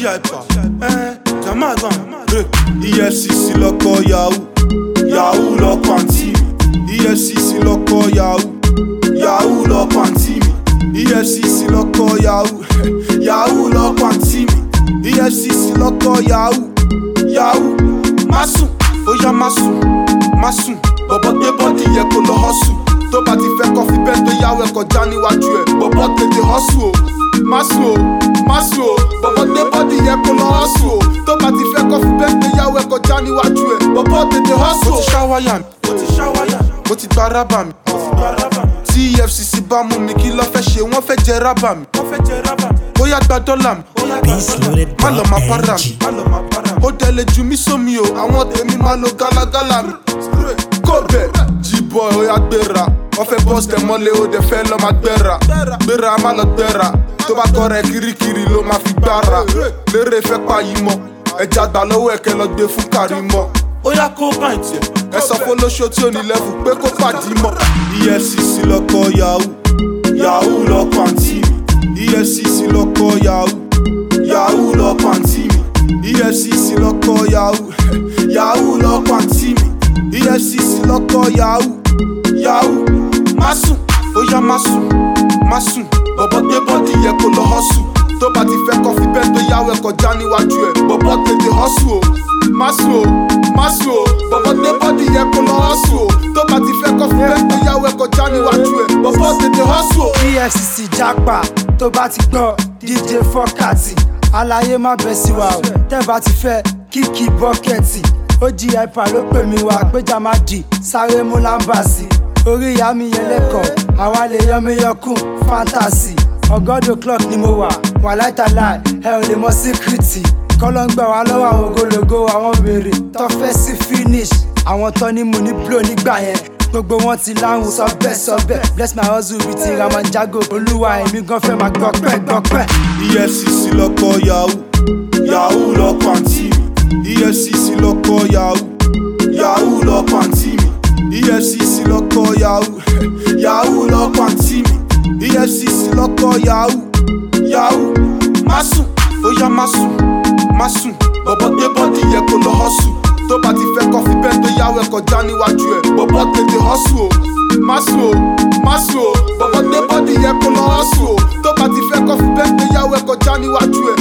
hyper, Jamagan, EFCC lọ́kọ̀ Yahoo, Yahoo lọ́kọ̀ àǹtí mi, EFCC lọ́kọ̀ Yahoo, Yahoo lọ́kọ̀ àǹtí mi, EFCC lọ́kọ̀ Yahoo, Yahoo lọ́kọ̀ àǹtí mi, EFCC lọ́kọ̀ Yahoo, Yahoo, má sùn, ó yá má sùn, má sùn, bọ̀bọ̀ gbé bọ́dì yẹ kó lọ hustle, tó bá ti fẹ́ kọfí bẹ́ẹ̀ tó yáwó ẹ̀ kọjá níwájú ẹ̀, bọ̀bọ̀ tètè hustle o, má sùn o, má sùn o, bọ̀bọ̀ gbé bọ́dì yẹ kó lọ hustle o, tó bá ti fẹ́ kọfí bẹ́ẹ̀ tó yáwó ẹ̀ kọjá níwájú ẹ̀, bọ̀bọ̀ tètè hustle o. Mo ti ṣáwáyà mi, mo ti gba rábà mi, tí EFCC bá mú mi kí ló fẹ́ ṣe, wọ́n fẹ́ jẹ rábà mi, bóyá gba dọ́là mi, má lọ má para mi, ó dẹ̀ lè ju mí sómi o, àwọn tèmi má lo gálágálà mi. Kóbẹ̀ G-boy ó yá gbéra, wọ́n fẹ́ bọ́ọ̀sì tẹ̀ mọ́lé ó dẹ̀ fẹ́ lọ́ máa gbéra, gbéra má lọ gbéra, tó bá kọ́ rẹ̀ kirikiri ló máa fi gbára, lérè fẹ́ pa yìí mọ́, ẹja gbà lọ́wọ́ ẹ̀kẹ́ lọ gbé fún kárí mọ́. Ó yá kó báyìí tiẹ̀, ẹ sọ fún olóṣó tí ò ní lẹ́fù pé kó pàdé mọ́. EFCC lọ́kọ̀ Yahoo, Yahoo lọ́kọ̀ àǹtí mi, EFCC lọ́kọ̀ Yahoo, Yahoo lọ́kọ̀ àǹtí mi, EFCC lọ́kọ̀ Yahoo, Yahoo lọ́kọ̀ àǹtí mi, EFCC lọ́kọ̀ Yahoo, Yahoo, má sùn, ó yá má sùn, má sùn, bọ̀bọ̀ gbé bọ́dì yẹ kó lọ hustle, tó bá ti fẹ́ kọfí bẹ́ẹ̀ tó yáwó ẹ̀ kọjá níwájú ẹ̀, bọ̀bọ̀ tètè hustle o, má sùn o, má sùn o, bọ̀bọ̀ gbé bọ́dì yẹ kó lọ hustle o, tó bá ti fẹ́ kọfí bẹ́ẹ̀ tó yáwó ẹ̀ kọjá níwájú ẹ̀, bọ̀bọ̀ tètè hustle o. EFCC jápa tó bá ti gbọ́ DJ Fọ́kàtì, aláyé má bẹ́ sí wa o, tẹ́ bá ti fẹ́ kíkì bọ́kẹ̀tì, ó jí hyper ló pè mí wá péjà má dì sáré mú lámbàsì, orí ìyá mi yẹn lẹ́kọ̀ọ́ àwa lè yọmíyọkùn fantasy, ọgọ́dọ̀ clock ni mo wà láìtàláì ẹ ò lè mọ síkírìtì, kọ́lọ́ ń gbà wá lọ́wọ́ àwọn ogologo àwọn wèrè tó fẹ́ sí finish, àwọn tó ní mo ní blow nígbà yẹn gbogbo wọn ti láhùn sọ bẹ́ẹ̀ bless my hustle bíi ti Ramanjago, olúwa èmi gan fẹ́ máa gbọ́pẹ́. EFCC lọ́kọ̀ Yahoo, Yahoo lọ́kọ̀ àǹtí mi, EFCC lọ́kọ̀ Yahoo, Yahoo lọ́kọ̀ àǹtí mi, EFCC lọ́kọ̀ Yahoo, Yahoo lọ́kọ̀ àǹtí mi, EFCC lọ́kọ̀ Yahoo, Yahoo, má sùn, ó yá má sùn, má sùn, bọ̀bọ̀ gbé bọ́dì yẹ kó lọ hustle, tó bá ti fẹ́ kọfí bẹ́ẹ̀ tó yáwó ẹ̀ kọjá níwájú ẹ̀, bọ̀bọ̀ tètè hustle o, má sùn o, má sùn o, bọ̀bọ̀ gbé bọ́dì yẹ kó lọ hustle o, tó bá ti fẹ́ kọfí bẹ́ẹ̀ tó yáwó ẹ̀ kọjá níwájú ẹ̀,